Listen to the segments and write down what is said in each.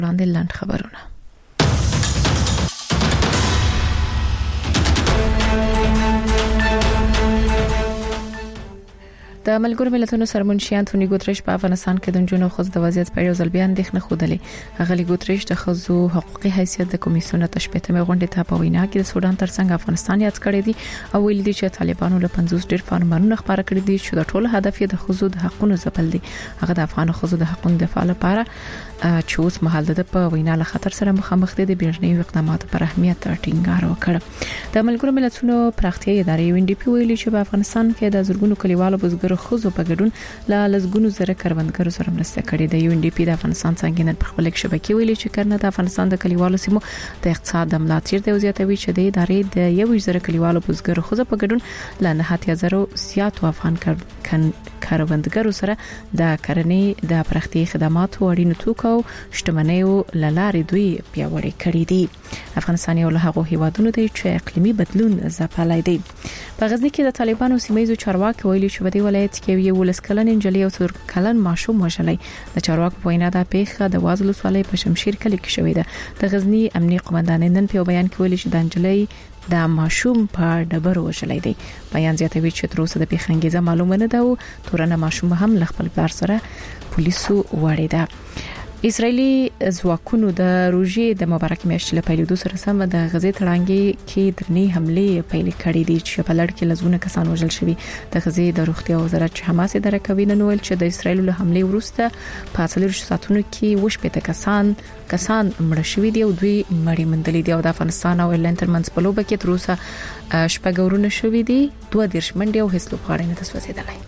وړاندې لاند خبرونه. د ملګرو ملتونو سرمنشي انټونی ګوتریش په افغانستان کې د جنونو خصوص د وضعیت په اړه ځل بیان دښنه خودلې. هغه ګوتریش د خزو حقوقي حیثیت د کمیسیون تشبیهمه غونډه ته په وینا کې د سودان ترڅنګ افغانستان یاد کړی دی او ویل دي چې طالبانو له 50 ډیر فرمانونه خبره کړی دي چې د ټولو هدف یې د خزو د حقوقو ځپل دي. هغه د افغان خزو د حقوقو دفاع لپاره چې اوس مهال د په وینا له خطر سره مخامخ دي د بیړنیو اقداماتو پر اهمیت ټینګار وکړ. د ملګرو ملتونو پراختیايي ادارې UNDP ویلي چې په افغانستان کې د زورګونو کلیوالو بزګر خزو په ګډون له لزګونو زره کروندګرو سره مرسته کړې ده. UNDP د افغانستان څنګه په خپل شبکې ویلي چې کرنه د افغانستان د کلیوالو سیمو د اقتصاد د ملاتړ دی او زیاتوي چې د ادارې د 1000 کلیوالو بزګر خزو په ګډون له 9000 زیات افغان کروندګرو سره د کرنې د پراختیايي خدماتو اړینو توکو شتمنیو لارې دوی پیاوړې کړې دي. افغانستان یو له هغو هیوادونو دی چې اقلیمي بدلون ځپلای دی. په غزنی کې د طالبانو سیمایي چارواکي ویلي چې په دې ولایت کې یو ولسکلن انجلۍ او 3 کلن ماشوم وژلای. د چارواکو په وینا د پیښه د وازلو سوالې په شمشیر کلی کې شوې ده. د غزنی امنیي قومندان نن په بیان کې ویلي چې د انجلۍ د ماشوم په ډبرو وژلای دی. بیان زیاتوي چې تر اوسه د پیښې انګیزه معلومه نه ده او تورنه ماشوم هم له خپل پلار سره پولیسو وړي ده. اسرایلی ځواکونو د روژې د مبارک میاشتې له پیلېدو سره سم د غزې تړانګې کې درنې حملې پیل کړې دي چې په لړ کې لزونه کسان وژل شوي. د غزې د روغتیا وزارت چې حماس اداره کوي نن ویل چې د اسرایل له حملې وروسته په 40 ساعتونو کې وشپېته کسان مړه شوي دي او دوی مړی مندلې دي او د افغانستان او ایرلند ترمنځ په لوبه کې تر اوسه شپږ ورونه شوي دي. 2 منډي او هیڅ لوبغاړی نه تسوځېدلی.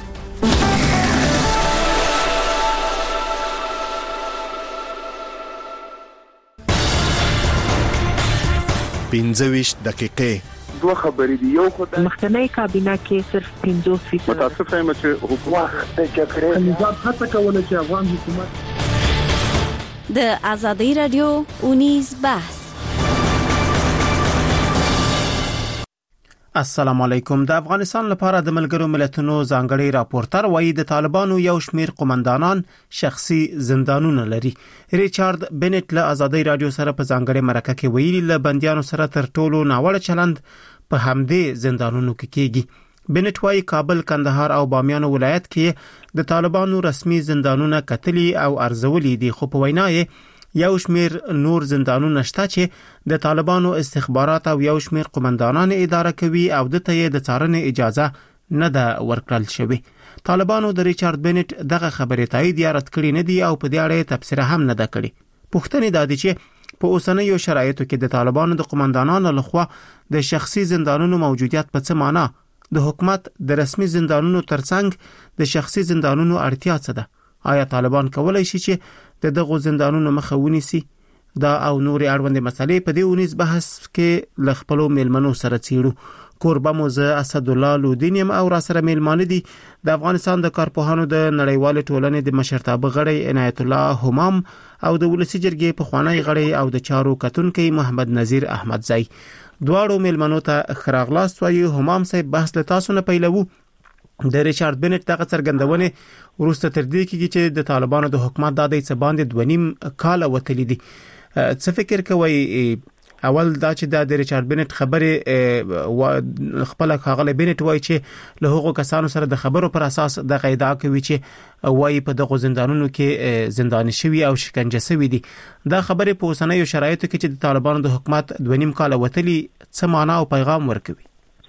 پنځويش دقیقې دوه خبرې دي. یو خدای مخکنی کابینه کې صرف 50% متاسفه یم چې حکومت د جګړې نظام هڅه کوله چې افغان حکومت د ازادي رادیو اونیز بحث. السلام علیکم. د افغانستان لپاره د ملګرو ملتونو ځانګړي راپورټر وایي د طالبانو یو شمیر قومندانان شخصي زندانونه لري. ریچارډ بنټ له ازادي رادیو سره په ځانګړي مرکه کې ویلي له بنديانو سره تر ټولو ناوړه چلند په همدې زندانونو کې کیږي. بنټ وایي کابل، کندهار او بامیان ولایت کې د طالبانو رسمي زندانونه کتلي او ارزولي دي خو په وینا یې یو شمیر نور زندانونه شته چې د طالبانو استخبارات او یو شمیر قومندانان اداره کوي او د ته د څارنې اجازه نه ده ورکړل شوې. طالبانو د ریچارډ بنټ دغه خبرې تایید یا رد کړې نه دي او په دې اړه تبصره هم نه ده کړې. پوښتنه ده چې په اوسنیو شرایطو کې د طالبانو د قومندانانو لخوا د شخصي زندانونو موجودیت په څه معنی، د حکومت د رسمي زندانونو ترڅنګ د شخصي زندانونو اړتیا څه ده؟ آیا طالبان کولای شي چې د دغه زندانونو مخه ونیسي؟ دا او نور اړوند مسلې په دې اونیز بحث کې ل خپل میلمنو سره څیړو. کوربه موزه اسد الله لودینیم او را سره میلمانه دي د افغانستان د کارپوهانو د نړیوال ټولنې د مشرتابه غړي عنایت الله همام او د ولسی جرګې په خوانی غړي او د چارو کتونکي محمد نذیر احمدزئی. دواړو میلمنو ته خراغلاست وایي. همام صاحب بحث له تاسو نه پیلوو. د ریچارډ بنټ دغه څرګندونه ورسته تر دې کې چې د طالبانو د حکومت د دې څه باندې 2.5 کال وتلی دي. څه فکر کوي؟ اول دا چې د ریچارډ بنټ خبره خپل خاغله بنټ وایي چې له هغو کسانو سره د خبرو پر اساس د قاعده کوي چې وایي په دغه زندانونو کې زنداني شوی او شکنجه شوی دي. دا خبره په اوسنیو شرایطو کې چې د طالبانو د حکومت 2.5 کال وتلی څه معنا او پیغام ورکوي؟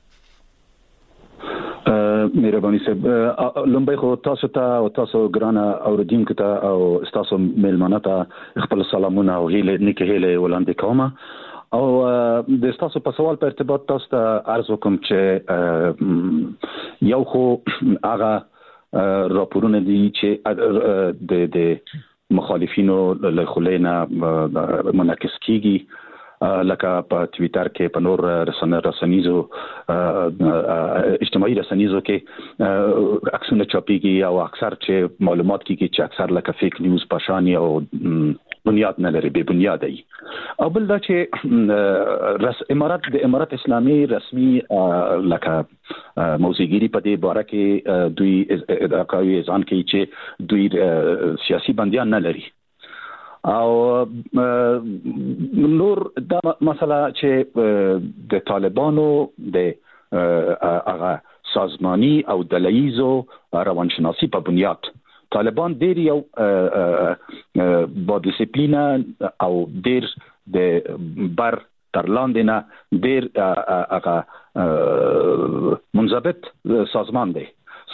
مهرباني صاحب، لومبای خو تاسو ته او تاسو ګرانه اوریدونکو ته او تاسو میلمانه ته خپل سلامونه او هیله نیکه هیله وړاندې کوم او د تاسو په سوال په ارتباط تاسو ته عرض وکم چې یو خو هغه راپورونه دي چې د مخالفینو له خلینا منعکس کیږي لکه په ټوئیټر کې په نور رسنیزو اجتماعي رسنیزو کې عکسونه چاپیږي او اکثر چې معلومات کیږي چې اکثر لکه فیک نیوز پاشانی او بنیاد نه لري، به بنیاد ای. او بل دا چې امارات اسلامي رسمي لکه موزیګری په دې باره کې دوی ادعا کوي ځان کې چې دوی سیاسي بندیان نه لري او نور دا مسله چې د طالبانو د هغه سازمانی او دلایزو روانشناسی په بنیاد طالبان ډیر یو با ډیسپلینا او ډیر د بر تر لاندې نه ډیر هغه منضبط سازمان دی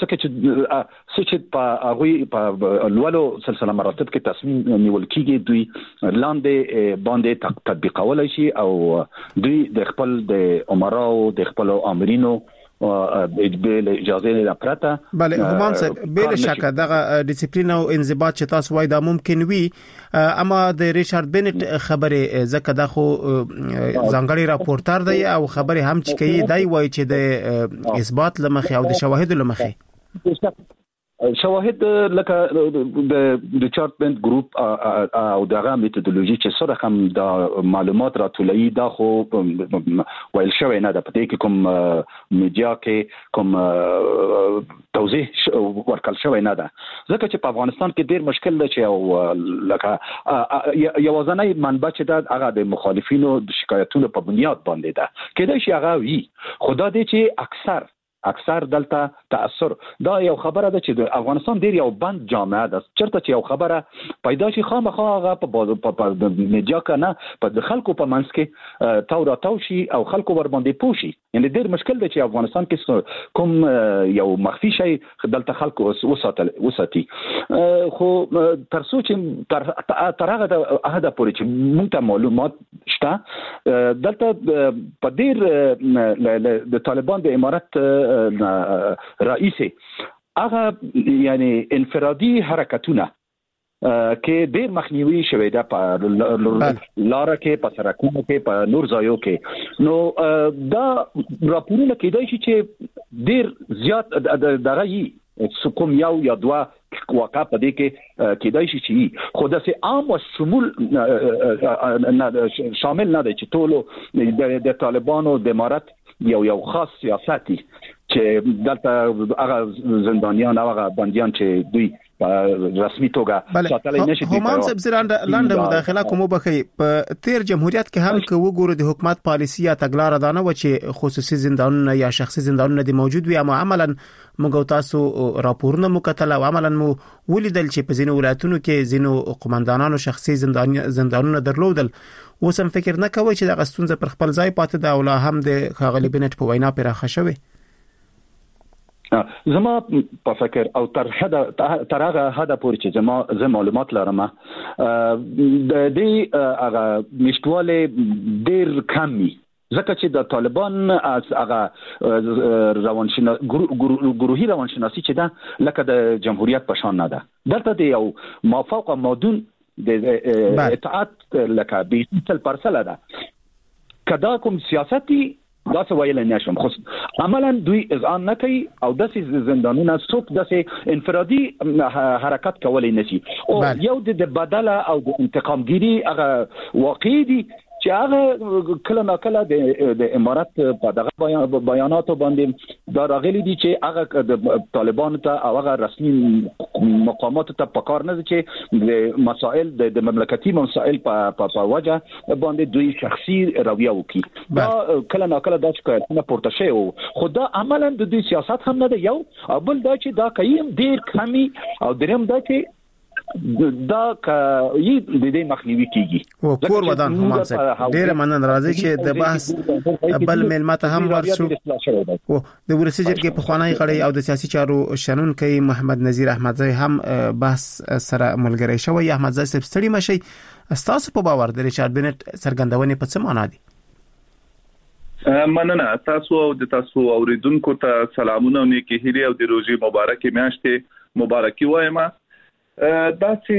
چې په هغه په لولو سلسله مراتب کې تصمیم نیول کیږي دوی لاندې باندې تطبیقول شي او دوی د خپل د امراو د خپل امرینو به اجازه نه پرته بله همان صاحب بل شک دغه ډیسپلین او انضباط چې تاسو وای دا ممکن وي اما د ریچارډ بنت خبره زکه د خو ځانګړي راپورټر دی او خبره هم چې کوي دی وای چې د اثبات لمخې او د شواهد لمخې شواهد لکه د ریچارډ بنت ګروپ او دغه میتودولوژي چې سره هم د معلومات راټولوي دا خو ویل شوی نه ده پته کې کوم میډیا کې کوم توضیح ورکړل شوی نه ده ځکه چې په افغانستان کې ډیر مشکل دی چې لکه یوازنۍ منبع چې د هغه د مخالفینو د شکایتونو په بنیاد باندې ده کله چې هغه وی خدا دې چې اکثر دلته تاثر دا یو خبره ده چې د افغانستان ډیر یو بند جامعه ده چرته چې یو خبره پیدا شي خامخا هغه په میډیا کنه په خلکو په منځ کې تاو شي او خلکو ور باندې پوشي یعنی ډیر مشکل دی چې افغانستان کې کوم یو مخفي شي دلته خلکو وساتي خو تر څو چې تر هغه عهد پورې چې موږ ته معلومات شته دلته په ډیر د طالبان د امارت رئیسي هغه یعنی انفرادي حرکتونه کې ډېر مخنیوي شوی دا په لار کې په سرکونو کې په نور ځایو کې نو دا راپورونه کېدای شي چې ډېر زیات دغه کوم یو یا دوه واقع په دې کې کېدای شي چې خو د عام او شمول شامل نه دی چې ټول د طالبانو د امارت یو خاص سیاستي چې دلته هغه زندانیان او هغه بنديان چې دوی رسمي توګه ساتلای نشي هم صاحب لاندې مداخله کوم بخي په تیر جمهوریت کې هم کې وګورو د حکومت پالیسي یا تګلارې دانه و چې خصوصي زندانونه یا شخصي زندانونه د موجود وي اما عملاً موږ تاسو راپورونه مکتل او عملاً مو ولیدل چې په ځینو ولایتونو کې ځینو قومندانانو شخصي زندانونه درلودل اوس هم فکر نه کوي چې د غستونځ پر خپل ځای پاتې دا ولا هم د خاغلی بنت په وینا پراخه شوی زما په فکر او تر هغه حد پورې چې زما معلومات لرم د دې هغه مشتواله ډیر کمی ځکه چې د طالبان از هغه گروهی روانشناسی چې دا لکه د جمهوریت په شان نه ده دلته د یو موافق مادون د اطاعت لکه 20% ده کدا کوم سیاستي دا څه ویل نه شم خو عملاً دوی اذعان نه کوي او د زندانونو څوک د انفرادي حرکت کولای نشي او یو د بدله او د انتقامګيري هغه واقع دي چې هغه کله ناکله د امارات په دغه بیاناتو باندې دا راغلي دي چې هغه د طالبانو ته او هغه رسمي مقامات ته پکار نه چې د مسائل د مملکتي مسائل په وجه باندې دوی شخصي رویه وکړي دا کله ناکله دا چې پورته شي خو دا عملاً د دوی سیاست هم نه دی یو بل دا چې دا قیم ډیر کمی او دریم دا چې دا یی د دې مخنیوي کیږي او کور ودان هم ډیر مننه راځي چې د بحث بل ملمت هم ورسو او د ورسې جرګې په خوانی غړي او د سیاسي چارو شنن کوي محمد نذیر احمدزی هم بحث سره ملګری شوی احمدزی صاحب ستړي مشي تاسو په باور د ریچارډ بنت سرګندونې په څه معنا دي مننه تاسو او د تاسو اوریدونکو ته سلامونه او نیکی هیله او د روزي مبارکي میاشتې مبارکي وایم دا چې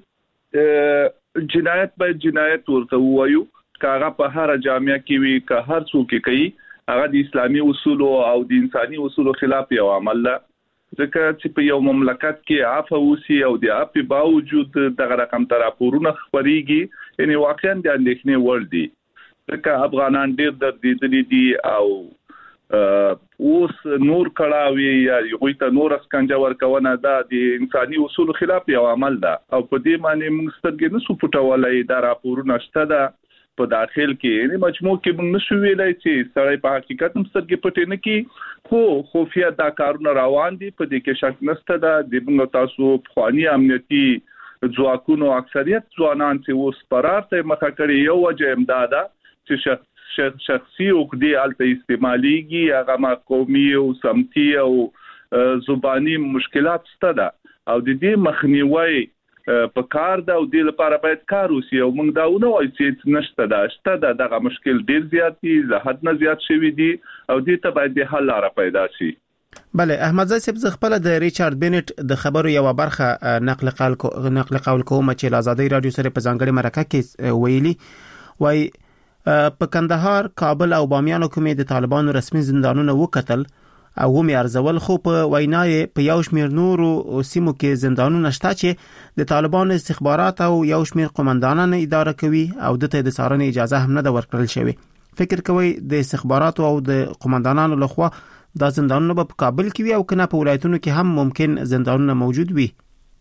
جنایت به جنایت ورته وایو کاغه په هر جامعه کې وي که هر څوک کوي هغه د اسلامي اصول او د انساني اصول خلاف یو عمل ده ځکه چې په یو مملکت کې عفو وسی او د عفو باوجود دغه رقم تر راپورونه خبريږي یعنی واقعا د اندېښنې وړ دي ځکه افغانان ډېر درد دي او اوس نور کړهوي یا یو ته نور اسکنجه ورکونه د انساني اصول خلاف یو عمل ده او په دې معنی موږ سترګې نسو پټولای دا راپورونه شته ده په داخل کې یعنی مجموع کې موږ نشو ویلای چې سړی په حقیقت هم سترګې پټې نه کی خو خفیه دا کارونه روان دي په دې کې شک نشته ده د موږ تاسو خواني امنیتي ځواکونو اکثریت ځوانان چې اوس فرار ته مخه کړي یو وجه امداده چې شخصي او د الته استعماليږي هغه ما قومي او سمتي او زبانی مشکلات ستده او د دې مخنیوي په کار دا او د لپاره باید کار وسی او موږ دا ونه وایو چې نشته دا شته دغه مشکل ډیر زیات دي زه حد نه زیات شوی دي او دې ته باید د حل لاره پیدا شي. بله احمد زاهد صاحب خپل د ریچارډ بینټ د خبرو یو برخه نقل قول کوم چې آزادۍ رادیو سره په ځانګړي مرکه کې ویلي وای په کندهار، کابل او بامیانو کې د طالبانو رسمي زندانونه وکتل او مې ارزول خو په وینای په یو شمیر نورو سیمو کې زندانونه شته چې د طالبانو استخبارات او یو شمیر قومندانان اداره کوي او د ته د څارنې اجازه هم نه ورکړل شوی. فکر کوي د استخبارات او د قومندانانو لخوا دا زندانونه په کابل کې وي او کنه په ولایتونو کې هم ممکن زندانونه موجود وي.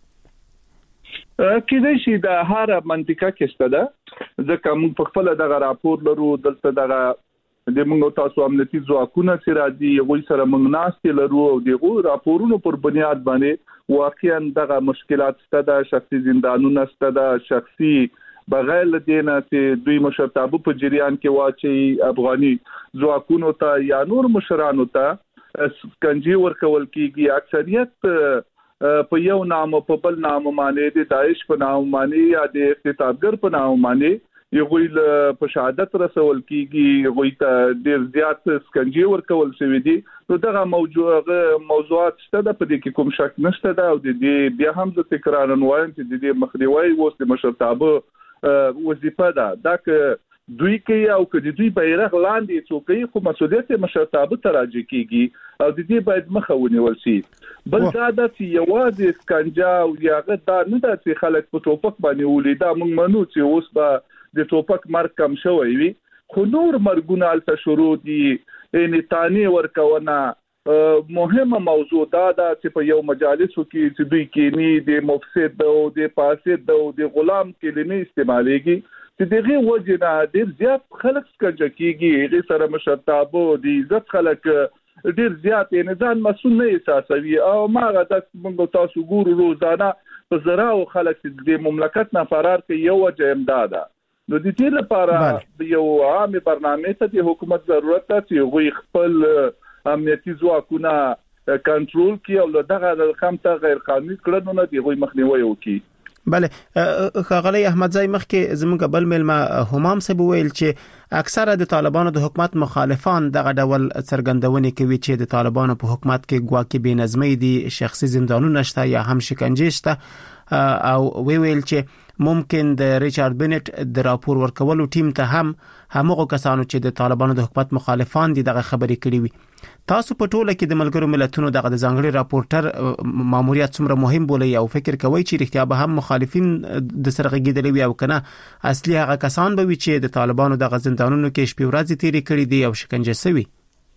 کله چې د هر منطقه کې شته ده ځکه موږ په خپل دغه راپور لرو دلته دغه د موږ تاسو امنیتي ځواکونه چې راځي غوي سره موږ ناستې لرو او دغه راپورونو پر بنیاد باندې واقعا دغه مشکلات شته ده شخصي زندانونه شته ده شخصي بغیر لدینه چې دوی مشرتابه په جریان کې واچي افغاني ځواکونو ته یا نور مشرانو ته کنجي ورکول کیږي اکثریت په یو نام په بل نام باندې د داعش په نام باندې یا د اقتدارګر په نام باندې یو ویل په شهادت رسول کیږي غوي ته ډیر زیات سکنجي ورکول شوی دي نو دغه موضوعات شته د په دې کې کوم شک نشته دا او د دې بیا هم د تکرار نه وایم چې د دې مخنیوي وسته مشرتابه وظیفه ده دا که دوی کوي او که دوی بیرغ لاندې څوکي خو مسؤلیت مشرتابه تراجع کیږي او د دې باید مخه ونیول شي. بل دا چې یوازې سکنجا او یاغه دا نه د چې خلک په ټوپک باندې ولیدا موږ منو چې اوس به د ټوپک مرګ کم شوی وي خو نور مرګونه الته شروع دي انتانی ورکونه مهمه موضوع دا چې په یو مجالسو کې چې دوی کې د مفسد او د فاسد او د غلام کلمې استعمالېږي چې دغه وجنه ډیر زیات خلک سکنجه کیږي هغه سره مشرتابه د عزت خلک ډیر زیات نظام مسؤل نه احساسوي او ماغه د موږ تاسو ګورو روزانه په زراو خلک د مملکت نه فرار کوي یو وجه امداد نو د دې لپاره یو عام برنامه ته د حکومت ضرورت ده چې غوي خپل امنیتي ځواکونه کنټرول کړي او دغه خامته غیر قانوني کړنو نه دی غوي مخنیوي وکړي. بله خغلی احمد زای مخکې زموږ بل ملما همام صاحب ویل چې اکثره د طالبانو د حکومت مخالفان دغه ډول څرګندونې کوي چې د طالبانو په حکومت کې ګواکې بې نظمۍ دي شخصي زندانونه شته یا هم شکنجې شته او ویل چې ممکن د ریچارډ بینټ د راپور ورکولو ټیم ته همغه کسانو چې د طالبانو د حکومت مخالفان دي دغه خبرې کړې وي. تاسو په ټوله کې د ملګرو ملتونو دغه د ځانګړي راپورټر ماموریت څومره مهم بولي او فکر کوي چې رښتیا به هم مخالفین د سره غږیدلی وي او کنه اصلي هغه کسان به وي چې د طالبانو دغه زندانونو کې شپې ورځې تیرې کړې دي او شکنجه شوي؟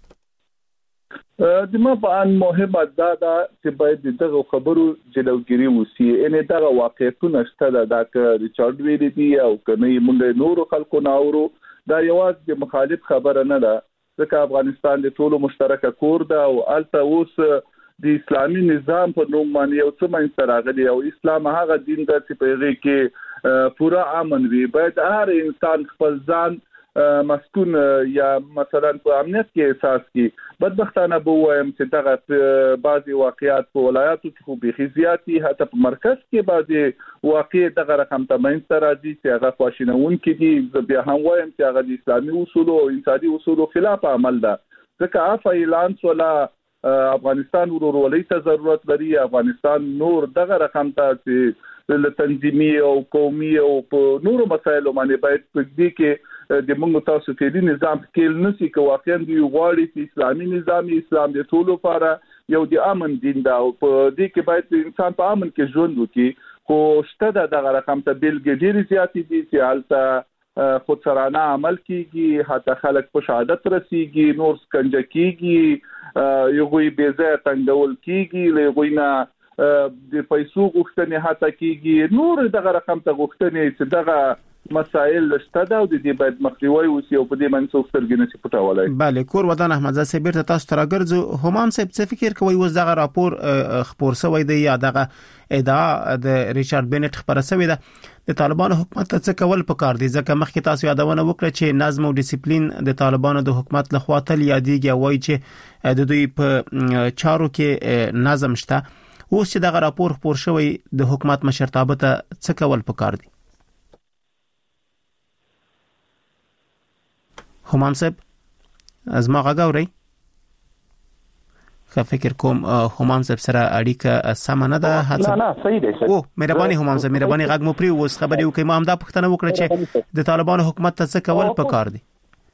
د ما په ان مهمه دا چې باید دغه خبرو جلوګیری وسی ان دغه واقعیتونه شته دا چې ریچارډ ویلي دي او کنه موږ نور خلکو ناورو دا یوازې د مخالف خبره نه ده ځکه افغانستان د ټولو مشترکه کور ده او الته اوس د اسلامي نظام په نوم باندې یو څه منځ راغلی او اسلام هغه دین ده چې په هغه کې پورا امن وي باید هر انسان خپل ځان مسكون یا مثلا په امنیت کې احساس کی بدبختانه به وایم چې دغه بعضي واقعیات په ولایاتو کې خو به زیاتی حتی په مرکز کې بعضي واقع دغه رقم تمن سره دي چې هغه خواشینون کې دي بیا هم وایم چې هغه د اسلامي اصول او انساني اصول خلاف عمل ده ځکه اف اعلان ولا افغانستان ورولۍ ته ضرورت لري افغانستان نور دغه رقم ته چې تنظیمي او قومي او په نورو مسایلو باندې باید په دې کې د موږ تاسو فعلی نظام کې نسی کو واقعا دی غواړي چې اسلامي نظام اسلام د ټولو لپاره یو د امن دین دا او په دې کې باید انسان په امن کې ژوند وکړي خو شته دغه رقم ته بلګ ډیر زیات دي چې حالت خودسرانه عمل کیږي، حتی خلک په شهادت رسیږي، نور سکنجه کیږي، یو غوي بیزه تنګول کیږي، لغوی نه د پیسو غوښتنې حتی کیږي، نور دغه رقم ته غوښتنې چې دغه مسائل شته دا د دې باید مخنیوي وشي او په دې باندې څو سترګې نه پټولای. بله، کور ودان احمد زاده بیرته تاسو ته راګرځو. همام صاحب څه فکر کوي وز دغه راپور خبر شوی دی یا دغه ادعا د ریچارډ بینټ خبره شوی ده د طالبانو حکومت ته څه کول پکار دي؟ ځکه مخکې تاسو یادونه وکړه چې نظم او ډیسپلین د طالبانو د حکومت لخوا تل یادېږي، وایي چې د دوی په چارو کې نظم شته. اوس چې دغه راپور خبر شوی د حکومت مشرتابه ته څه کول پکار دي؟ همام صاحب از ما غاوري فکر کوم همام صاحب سره اړیکه سم نه ده. نه صحیح دی. او مهرباني همام صاحب، مهرباني غږ مو پری اوس خبرې وکړئ. ما هم دا پوښتنه وکړه چې د طالبانو حکومت ته څه کول پکار دي.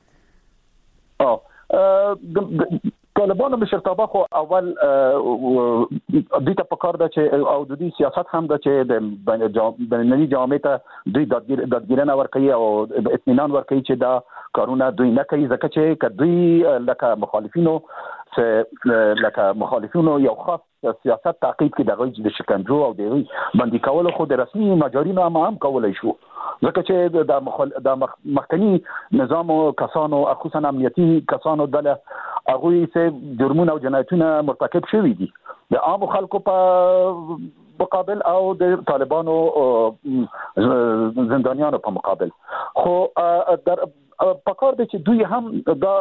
طالبانو مشرتابه خو اول دوی ته پکار ده چې او د دې سیاست هم ده چې د بینالمللي جامعه ته دوی دادګیرنه ورکوي او اطمینان ورکوي چې دا کارونه دوی نه کوي، ځکه چې کدوی لکه مخالفینو یو خاص سیاست تعقیب کې دغه د شکنجو او د بندي کولو خو د رسمي مجارینو هم کولای شو، ځکه چې د مخکنی نظام او کسانو خصوصا امنیتي کسانو دله هغه چې جرمونه او جنایتونه مرتکب شوي دي د عام خلکو په مقابل او د طالبانو زندانیانو په مقابل. خو در پکار دی چې دوی هم دا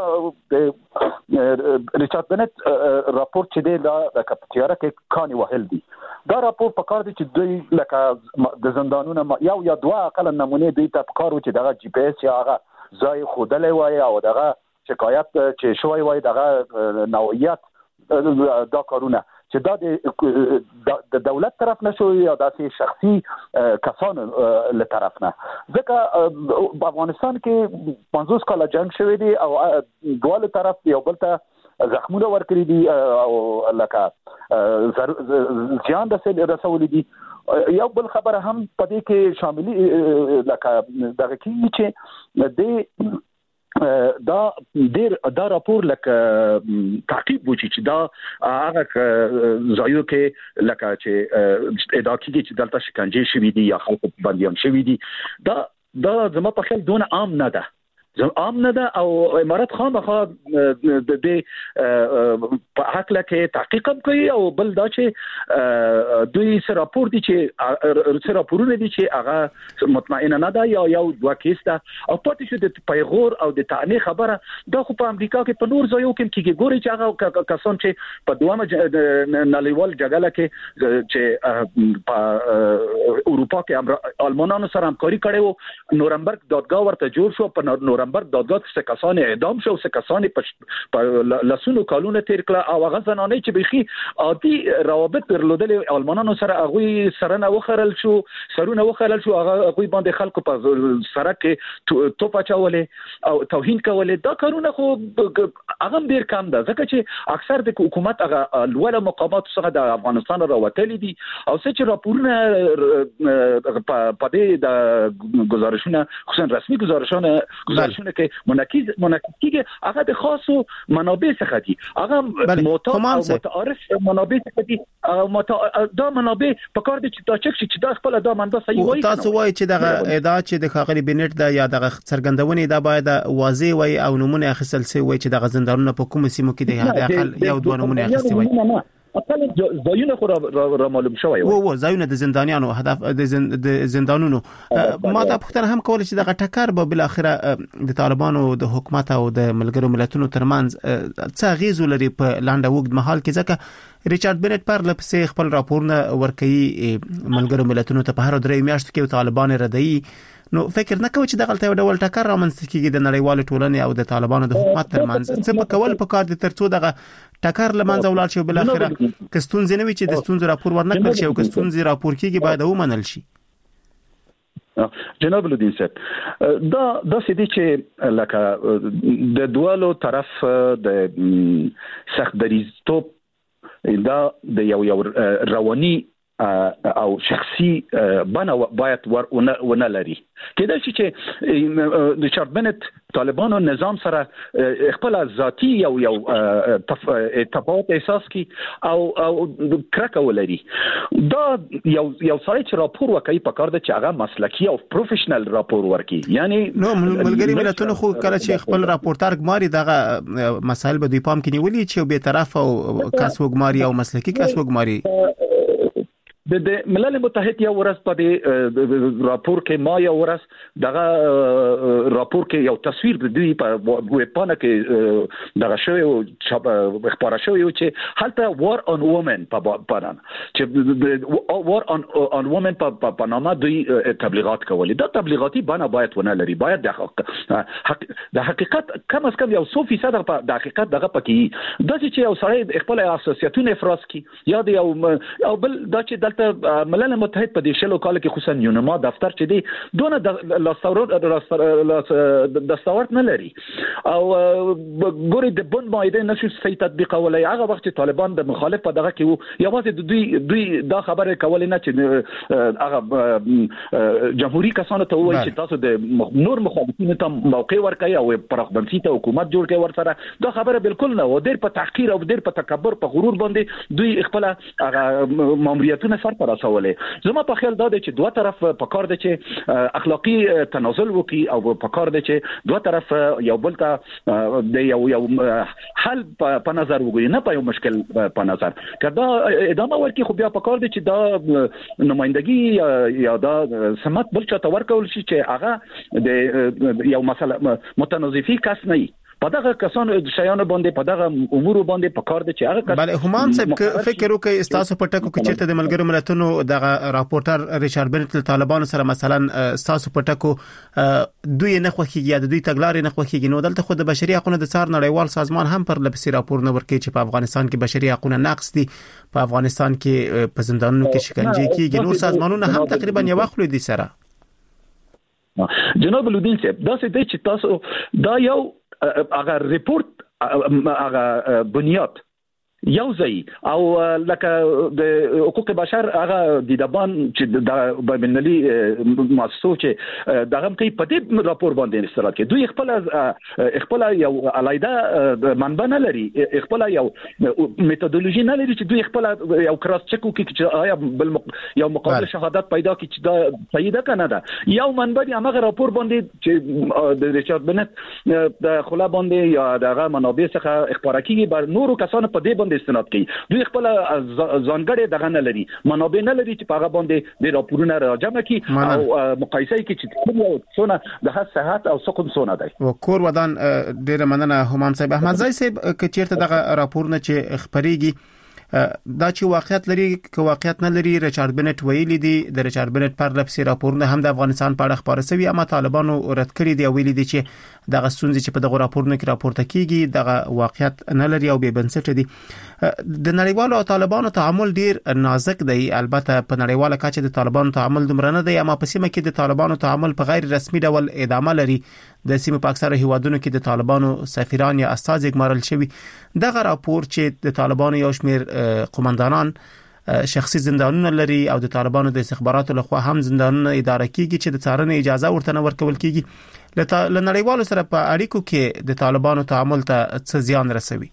ریچارډ بینټ راپور چې دی دا د کپټیاره کې کاني وهل دي. دا راپور پکار دی چې دوی لکه د زندانونو یو یا دوه اقل نمونه دوی ته پکارو چې دغه جی پی اس یا هغه ځای خودلې وای او دغه شکایت چې شوی وای دغه نوعیت دا کارونه چې دا د دولت طرف نشو یا داسې شخصي کسانو له طرف نه، ځکه په افغانستان کې 50 کاله جنگ شوی دی او دواله طرف یو بل ته زخمونه ورکړي دي او لکه ځان د رسول دي. یو بل خبره هم په دې کې شاملي لکه دغه کې چې د دا راپور لکه تعقیب وچی چې دا هغه ځایو کې لکه چې ادعا کیږي چې دلته شکنجه شوی دي یا خلک بنديان شوی دي، دا زما په خیال دونه عام نه ده او امارات خامخا د دې په حق لکه تحقیق کوي او بل دا چې دوی سره راپور دي چې راپورونه دي چې هغه مطمئنه نه ده یا یو دوه کیس ده او پاتې شو د پیغور او د تعنی خبره. دا خو په امریکا کې په نور ځایو کې کېږي، ګوري چې هغه کسان چې په دوامه نړیوال جګړه کې چې په اروپا کې آلمانانو سره همکاري کړې وو، نورمبرګ دادګاه ورته جوړ شو، په نورمبرګ دادګاه څخه کسان اعدام شو، څخه کسان په لسونو کالونه تیر کړه او هغه زنانه چې بيخي عادي روابط درلودل آلمانانو سره هغه سرونه وخرل شو هغه باندې خلکو په سره کې توپ اچولې او توهین کولې. دا کارونه خو هغه ډیر کم ده، ځکه چې اکثر د حکومت هغه لوړ مقامات څخه د افغانستان راوتلي دي او چې راپورونه په دې د گزارشونه خصوصا رسمي گزارشونه کې منعکس کیږي هغه د خاصو منابع څخه دي، هغه متعارف منابع څخه دي. دا منابع په کار دي چې دا چې دا خپل دا منده صحیح وایي. تاسو وایي چې دغه ادعا چې د خاغلی بینټ دا یا دغه څرګندونه دا باید واضح وي او نمونه اخیستل شي وي چې دغه زندانونه په کوم سیمو کې دي، هدا اقل یو دوه نمونه اخیستل وي. اصل ځایونه خو را معلوم شوی و ځایونه د زندانیانو هدف د زندانونو. ما دا پوښتنه هم کوله چې دغه ټکر به بل اخره د طالبانو د حکومت او د ملګرو ملتونو ترمنځ څه غیزو لري په لاندې وګد محل کې، ځکه ریچارډ بینټ پر لپسې خپل راپورونه ورکوي ملګرو ملتونو ته په هر درې میاشتو کې طالبان ردی. نو فکر نه کوي چې دغه یو ډول ټکر رامنځته کیږي د نړیوال ټولنې او د طالبانو د حکومت ترمنځ؟ څه په کول په کار دي ترڅو دغه ټکر لمنځه ولاړ شي بل اخره کستون زنوي چې د ستونزې راپور ورنکړي شي او کستون زی راپور کیږي باید ومنل شي. جناب الدین صاحب دا سدي چې لکه د دوالو طرف د سخت دریزتوب دا د یو رواني او شخصي بنا باید ونه لري کله چې ریچارډ بنت طالبانو نظام سره خپل ذاتی یو تفاوت احساس کی او کرکه ولري دا یو سړی چې راپور وکړي په کار د چې هغه مسلکی او پروفیشنل راپور ورکړي یعنی نو ملګری ملتونو خو کله چې خپل راپورټر ګماري دغه مسایل به دوی پام کې نیولې چې به طرف او کس وګماري او مسلکی کس وګماري د ملل متحد یو ورځ په راپور کې ما یو ورځ دغه راپور کې یو تصویر د دوی په وپانه کې دغه شوی او خبره شوی چې هلته وار اون وومن په پران چې وار اون وومن په نامه دوی تبلیغات کولې دا تبلیغاتي بنا باید ونه لري باید د حقیقت کم از کم یو 100% د حقیقت دغه پکې د چې یو سړی خپل اساسیتونه افراز کی یا د یو او بل د چې ملل متحد په دې شلو کال کې خصوصا یونما دفتر چې دی دونه د دستاورد نه لري او ګوري د بند مایده نشو صحیح تطبیق ولای هغه وخت طالبان د مخالف په دغه کې یوازې د دوی دا خبره کول نه چې هغه جمهوریت کسانو ته وایي چې تاسو د نور مخالفینو ته موقع ورکړئ او پرخبنسي ته حکومت جوړ کړي ورسره دا خبره بالکل نه و ډېر په تحقیر او ډېر په تکبر په غرور باندې دوی خپل هغه ماموریتونه سر پر رسولې زما په خیال دا دی چې دوه طرف په کار دي چې اخلاقی تنازل وکړي او په کار دي چې دوه طرف یو بل ته د یو حل په نظر وګوري نه په یو مشکل په نظر کدا ادامه ورکړي خو بیا په کار دي چې دا نمائندګي یا دا سمات بل چاته ورکول شي چې هغه د یو مسله متنازفي کس نه په دغه کسانو شیانو باندې په دغه امور باندې په کار دي چې هغه بل همام صاحب فکر وکي استاسو په ټکو کې چیرته د ملګرو ملتونو دغه راپورټر ریچارډ بنت طالبانو سره مثلا استاسو په ټکو دوی نه خوخيږي یا دوی تګلارې نه خوخيږي نو دلته خود د بشري حقوقو د څار نړیوال سازمان هم پر لپسې راپور نه ورکړي چې په افغانستان کې بشري حقوق نقص دي په افغانستان کې په زندانونو کې شکنجه کیږي نو سازمانونه هم تقریبا یو خپل دي سره جناب لودین صاحب دا څه دی چې تاسو دا یو اگر ریپورت اگر بنیاد یو ځای او لکه د حقوق بشر هغه د دبان چې د بینالي مؤسسو چې دغه کوي په دې راپور باندې استرات کې دوی خپل یو علایده منبع نه لري خپل یو میتودولوژي نه لري چې دوی خپل یو کراس چک کوي چې آیا یو مقابل شهادت پیدا کړي چې دا صحیح ده کنه ده یو منبع هغه راپور باندې چې د ریچارډ بنت د خلا باندې یا دغه منابع څخه اخبار کوي بر نورو کسانو په دې باندې استناد کوي دوی خپل ځانګړي دغه نه لري منابع نه لري چې په هغه باندې د راپورونو راجمع کوي او مقایسه کوي چې کومه څونه د صحت او سکون څونه دی وکور ودان ډیر مننه همام صاحب احمد زای صاحب چې چیرته دغه راپورونه چې خبريږي دا چې واقعیت لري که واقعیت نه لري ریچارډ بنت ویلي دی د ریچارډ بنت پر لپسې راپورونه هم د افغانستان په اړه خبره شوی اما طالبانو رد کړی دی ویلي دی چې دغه ستونزې چې په دغه راپورونو کې راپورته کیږي دغه واقعیت نه لري او به بنسټ دي د نړیوالو او طالبانو تعامل ډیر نازک دی البته په نړیواله کچه د طالبانو تعامل دومره نه دی اما په سیمه کې د طالبانو تعامل په غیر رسمي ډول ادامه لري د سیمه په اکثره هیوادونو کې د طالبانو سفیران یا استازي ګمارل شوی دغه راپور چې د طالبانو یو شمیر قومندانان شخصي زندانونه لري او د طالبانو د استخباراتو لخوا هم زندانونه اداره کیږي چې د څارنې اجازه ورته نه ورکول کیږي له نړیوالو سره په اړیکو کې د طالبانو تعامل ته څه زیان رسوي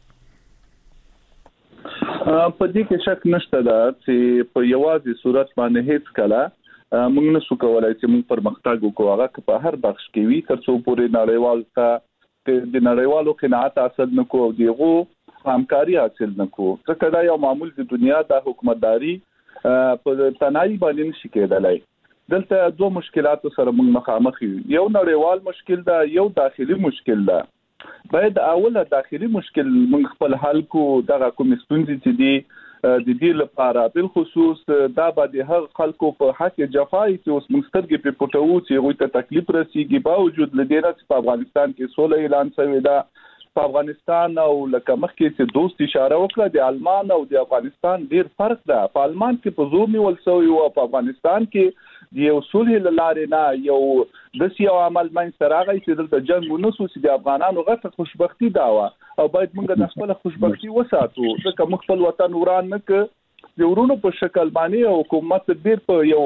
په دې کې شک نشته دا چې په یوازې صورت باندې هیڅ کله موږ نشو کولای چې موږ پرمختګ وکړو هغه په هر بخش کې وي تر څو پورې نړیوال ته د نړیوالو قناعت حاصل نکو او دیغو همکاري حاصل نکو ځکه دا یو معمول د دنیا د حکومتداري په تنهایی باندې نشي کېدلای دلته دوه مشکلات سره موږ مخامخ یو نړیوال مشکل دا یو داخلي مشکل دا باید اوله داخلي مشکل موږ خپل حل کو دغه کوم ستونزې چې دي د دې لپاره بل خصوص دا باندې هر خلکو په حق جفای چې اوس مسترګې په پټو چې غوي ته تکلیف رسیږي باوجود لدیره چې په افغانستان کې سوله اعلان شوی دا په افغانستان او لکه مخکې چې دوست اشاره وکړه د آلمان او د افغانستان ډیر فرق ده په آلمان کې په زور نیول شوی او په افغانستان کې د یو صلح لاره نه یو د سیاو عمل من سره غي چې د جنگ ونسو چې د افغانانو غټه خوشبختی دا و او باید موږ د خپل خوشبختی وساتو ځکه موږ خپل وطن وران نه ک د ورونو په شکل باندې حکومت ډیر په یو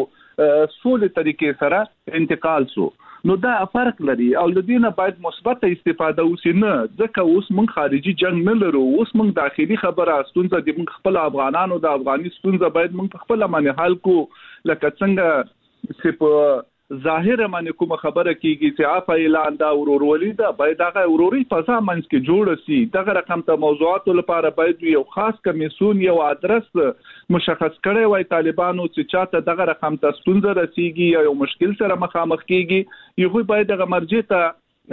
سولې طریقې سره انتقال شو. نو دا فرق لري او د دې نه باید مثبت استفاده وشي نه ځکه اوس موږ خارجي جنگ نه لرو. اوس موږ داخلي خبره ستونزه د موږ خپل افغانانو د افغاني ستونزه باید موږ خپل باندې حل کو لکه څنګه چې په ظاهر باندې کوم خبره کیږي چې عفا اعلان دا ورورولي دا باید هغه وروري فضا منځ کې جوړ شي. دغه رقم ته موضوعات لپاره باید یو خاص کمیسیون یو ادرس مشخص کړي وای طالبانو چې چاته دغه رقم ته ستونزه رسیږي یا یو مشکل سره مخامخ کیږي یو باید دغه مرجع ته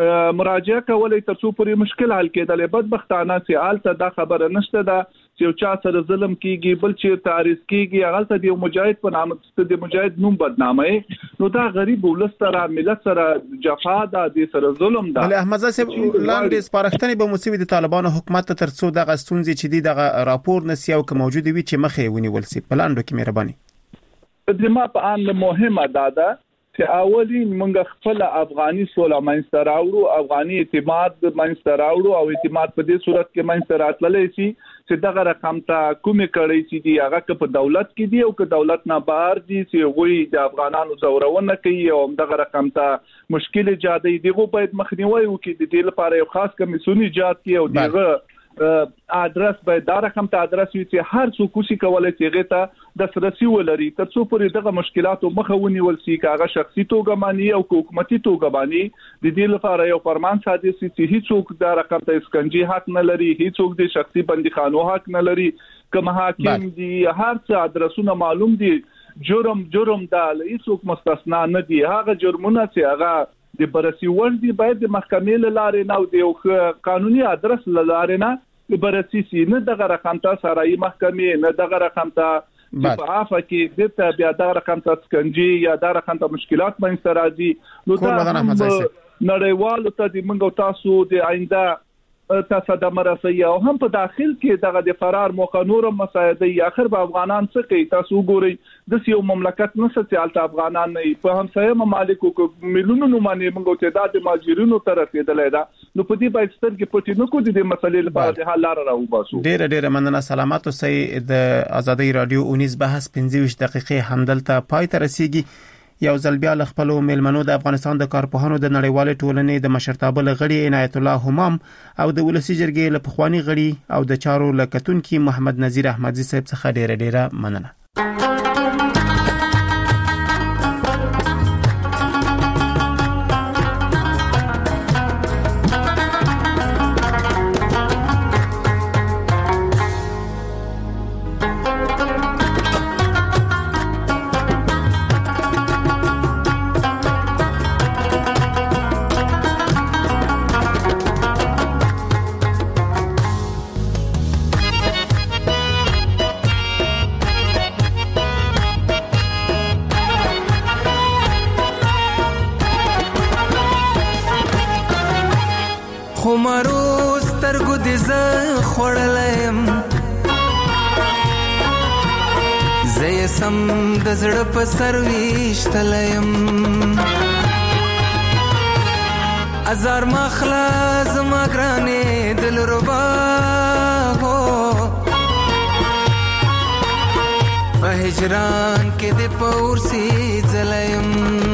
مراجعه کولای تر څو پورې مشکل حل کېدل. بدبختانه چې حالت دا خبره نشته دا چې یو چا سره ظلم کیږي بل چې تعریض کیږي هغه ته د مجاهد په نامه د مجاهد نوم بدنامي. نو دا غریب ولست سره ملت سره جفا ده د سره ظلم ده. بل احمد صاحب لاندې سپارښتنې به مسوي د طالبانو حکومت تر څو دغه ستونزې چې دغه راپور نسی او که موجود وي چې مخې ونیول سي په لاندو کې مهرباني. د ما په ان مهمه ده چې اولین موږ خپل افغاني سوله منځ راوړو افغاني اعتماد منځ راوړو او اعتماد په دې صورت کې منځ راتللی شي چې دغه رقم ته کومې کړي چې دی هغه په دولت کې دی او که دولت نه بهر دي چې غوي د افغانانو زورونه کوي او دغه رقم ته مشکل ایجاد دی غو باید مخنیوي وکړي. د دې لپاره یو خاص کمیسیون ایجاد کړي او دغه ادرس باید دا رقم ته ادرس وي چې هر څوک کوشي کولای چې هغه ته د سرسي ولري تر څو پورې دغه مشکلاتو مخه ونیول شي کاغه شخصي توګه مانی او حکومتي توګه مانی. د دې لپاره یو فرمان صادر شي چې هیڅوک دا رقم ته اسکنجي حق نه لري هیڅوک د شخصي بنديخانو حق نه لري کوم حاکم دي هر څه ادرسونه معلوم دي جرم دا هیڅوک مستثنا نه دي. هغه جرمونه چې هغه د برسي ور دي باید د محکمې لاره نه او د قانوني ادرس لاره نه برسي سي نه دغه رقم ته سرای محکمې نه دغه رقم ته په عفا کې د بیا دغه رقم ته سکنجي یا دغه رقم ته مشکلات منځ راځي. نو دا نړیوالو ته د منګو تاسو د آینده تاسو د مرسي او هم په داخل کې دغه د فرار موخه نور مساعده اخر به افغانان څه کوي تاسو ګورئ د یو مملکت نه سچالت افغانان نه په همسایه ممالکو کې ملیونونو باندې موږ تعداد ماجرینو تر رسیدلای دا نو په دې باید ستر کې پټی نه کو د مسلې لپاره د حل لار راوباسو. ډېر مننه سلامات اوسئ. د ازادي رادیو 19 بحث 15 دقیقې همدلته پای ته رسیږي. یو ځل بیا ل خپل میلمنو د افغانستان د کارپوهانو د نړیوال ټولنې د مشرتابه لغړي عنایت الله همام او د ولسی جرګې له پخوانی غړي او د چارو لکتونکو محمد نذیر احمدزي صاحب څخه ډېره مننه. د زړه په سرويش تلیم ازار مخلا زما ګرانې دل ربا هو په هجران کې د پورسي زلیم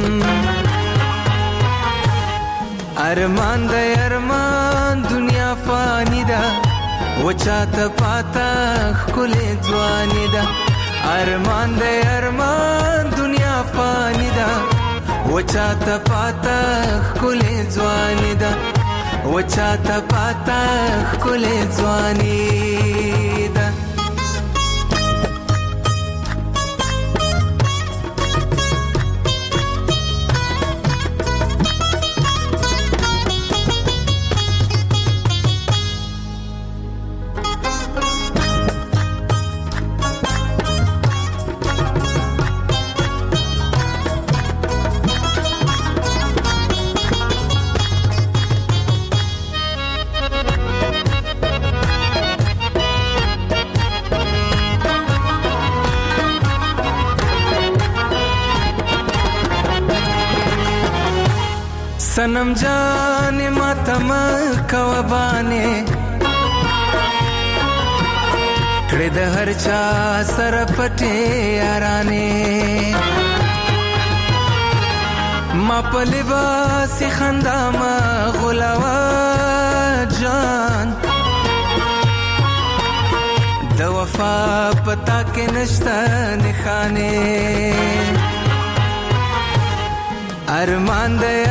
ارمان د ارمان دنیا فانی ده وچاته پاتا خلې ځواني ده ارمان د ارمان دنیا فانی ده وچاته پاتا خلې ځواني ده وچاته پاتا خلې ځواني ده. सनम जाने मातम कवबाने کړه د هر چا سره پټه یارانه ما په لباس خندا ما غلاوا جان د وفا پتا کې نشته نخانه ارمان دې